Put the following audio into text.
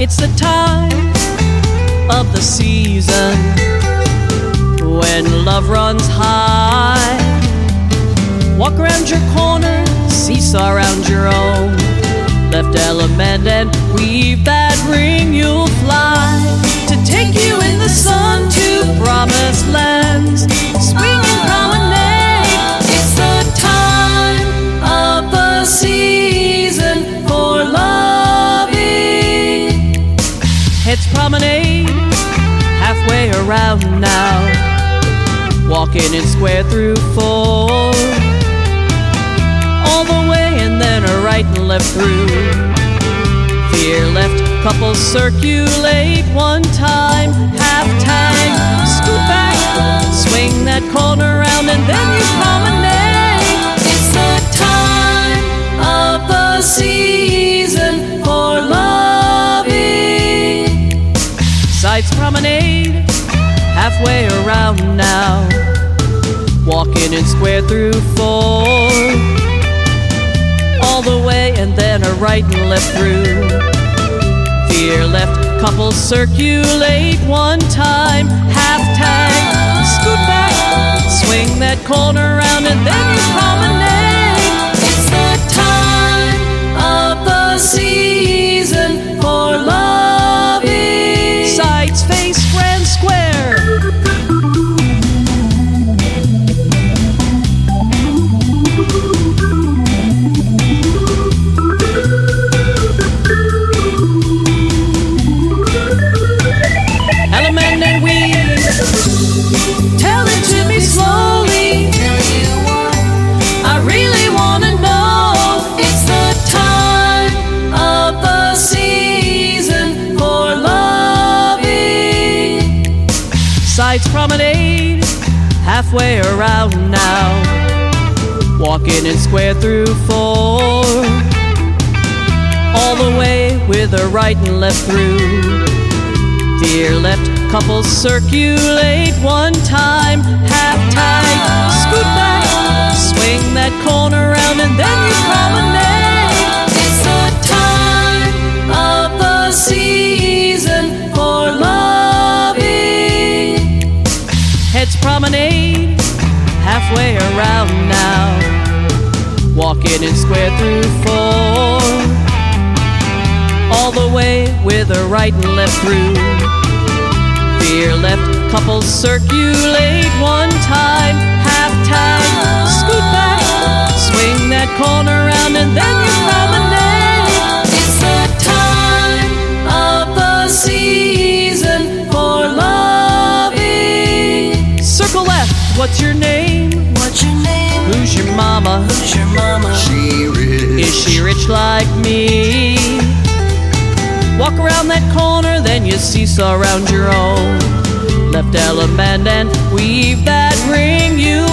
It's the time of the season when love runs high. Walk around your corner, seesaw around your own. Left element and weave that ring, you'll fly to take you in the sun to promised lands. Swinging promenade, it's the time of the season for loving. Heads promenade, halfway around now. Walking in square through four. All the way and then a right and left through. Fear left, couples circulate one time. Half tag, scoot back, swing that corner round and then you promenade. It's the time of the season for loving. Sides promenade, halfway around now. Walking in square through four. All the way and then a right and left through. Fear left, couples circulate one time. Half tag, scoot back, swing that corner round and then you promenade. It's the time of the season for loving. Sides face grand square. Tell it to me slowly. I really wanna know. It's the time of the season for loving. Sides promenade, halfway around now. Walking in square through four. All the way with a right and left through. Fear left, couples circulate one time. Half tag, scoot back, swing that corner round and then you promenade. It's the time of the season for loving. Heads promenade, halfway around now. Walking in square through four. All the way with a right and left through. Fear left, couples circulate one time. Half tag, scoot back, swing that corner round and then you promenade. It's the time of the season for loving. Circle left, what's your name? What's your name? Who's your mama? Who's your mama? She rich. Is she rich like me? Walk around that corner, then you seesaw around your own. Left element and weave that ring, you